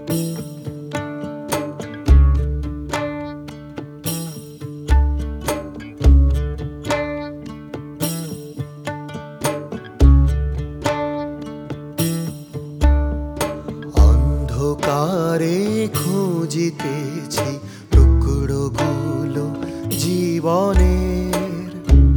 অন্ধকারে খুঁজিতেছি টুকরোগুলো জীবনের,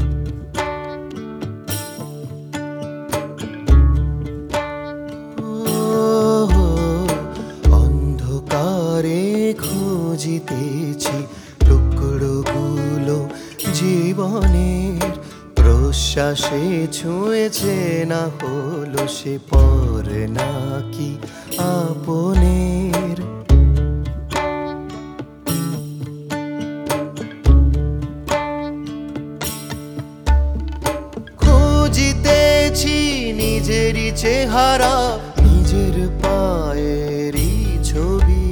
অন্ধকারে খুঁজিতেছি টুকরোগুলো জীবনের। প্রশ্বাসে ছুঁয়েছে না হলো সে পর নাকি আপনের। খুঁজিতেছি নিজেরই চেহারা, নিজের পায়েরই ছবি।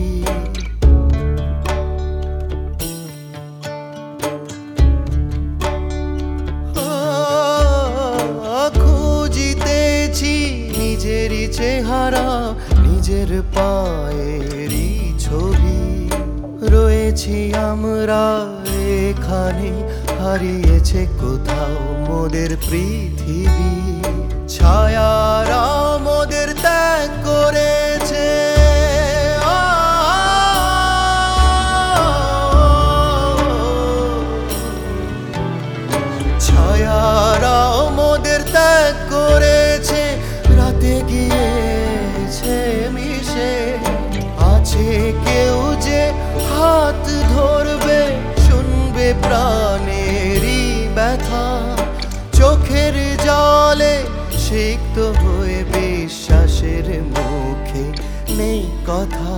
খুঁজিতেছি নিজেরই চেহারা, নিজের পায়েরই ছবি। রয়েছি আমরা এখানে, হারিয়েছে কোথাও মোদের পৃথিবী। ছায়ারা মোদের ত্যাগ করেছে, ছায়ারা মোদের ত্যাগ করেছে। রাতে গিয়েছে মিশে, আছে কেউ যে হাত ধরবে, শুনবে প্রাণেরই ব্যথা। চোখের জলে সিক্ত হয়ে বিশ্বাসের মুখে নেই কথা।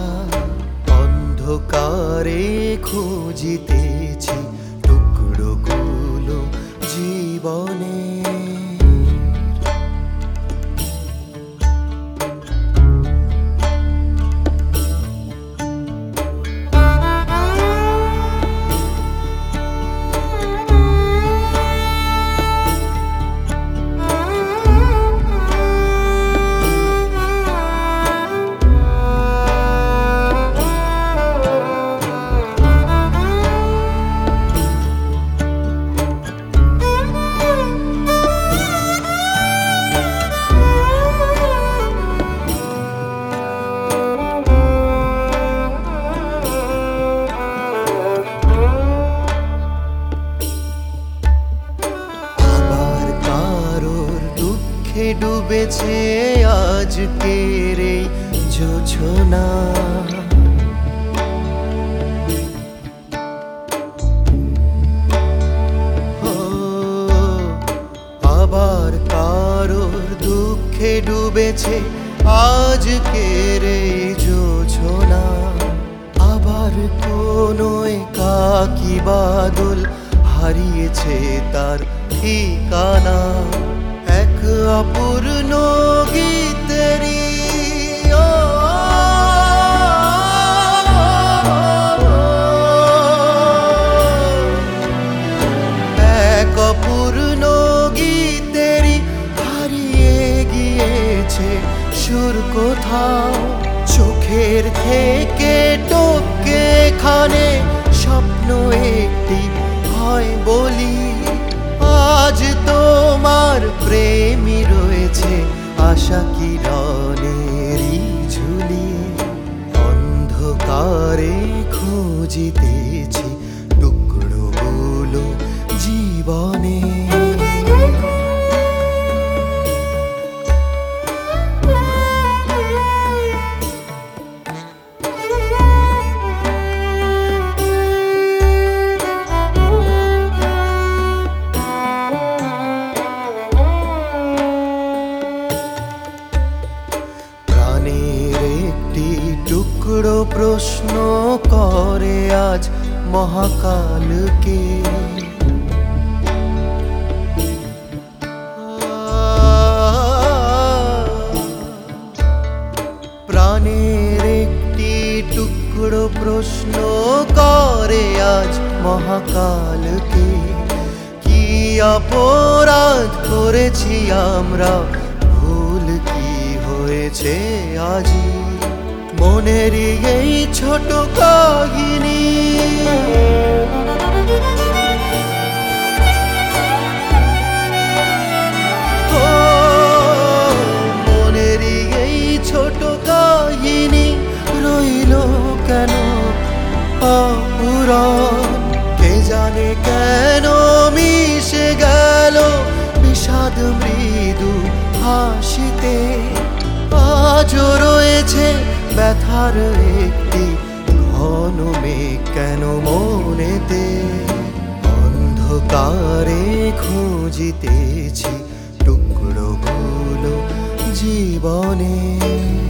অন্ধকারে খুঁজিতেছি টুকরোগুলো জীবনের। ডুবেছে আজকের এই জোছনা, আবার কারোর দুঃখে ডুবেছে আজকের এই জোছনা। আবার কোনো একাকী বাদল হারিয়েছে তার ঠিকানা। এক অপূর্ণ গীতেরই এক অপূর্ণ গীতেরই হারিয়ে গিয়েছে সুর কোথাও। চোখের থেকে টপকে খানে স্বপ্ন একটি হয় বলি। আজ তোমার প্রেমী রয়েছে আশা কিরণেরই ঝুলি। অন্ধকারে খুঁজিতেছি টুকরোগুলো জীবনের। টুকরো প্রশ্ন করে আজ মহাকালকে। প্রাণের একটি টুকরো প্রশ্ন করে আজ মহাকালকে। কি অপরাধ করেছি আমরা, ভুল কি হয়েছে আজি। মনেরই এই ছোট কাহিনী। ও, মনেরই এই ছোট কাহিনী রইল কেন অপূরণ? কে জানে কেন মিশে গেল বিষাদ মৃদু হাসিতে। আজও রয়েছে ব্যথার একটি ঘন মেঘ কেন মনেতে। অন্ধকারে খুঁজিতেছি টুকরোগুলো জীবনে।